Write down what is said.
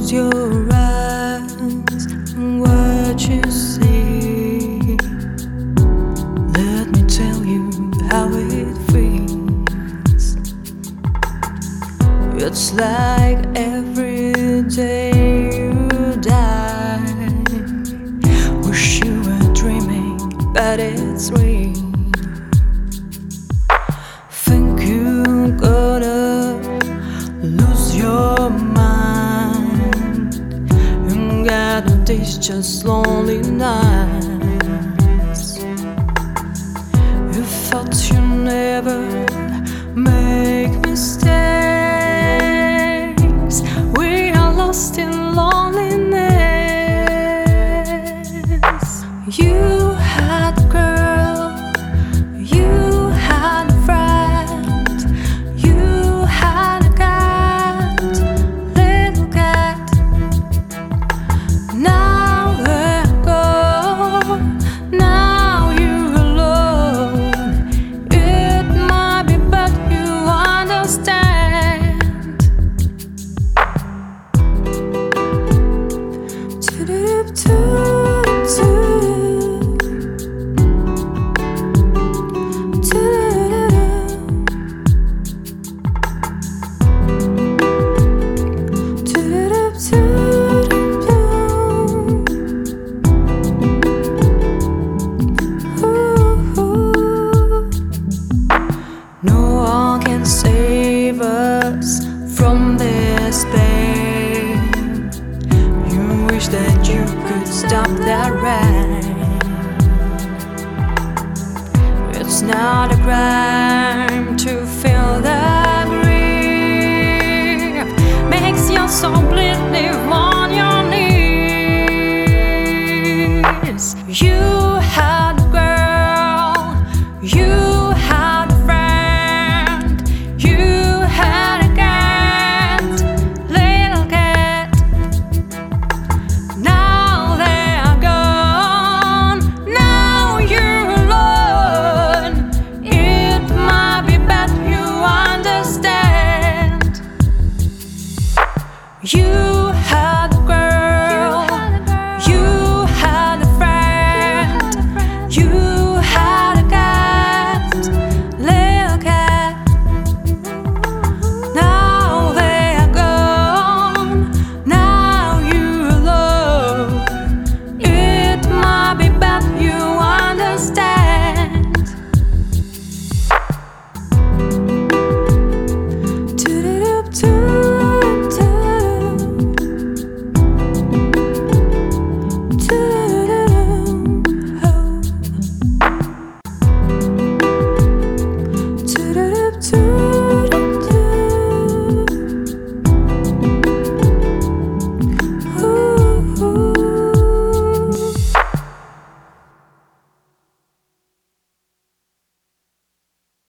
close your eyes and what you see. Let me tell you how it feels. It's like every day you die. Wish you were dreaming, but it's real. Think you're gonna lose your mind. You got these just lonely nights. You thought you never make mistakes. We are lost in loneliness. You had a girl, you had a friend, you had a cat, little cat. Now they're gone, now you're alone. It might be, but you understand. No one can save us from this pain. You wish that you could stop that rain. It's not a cry.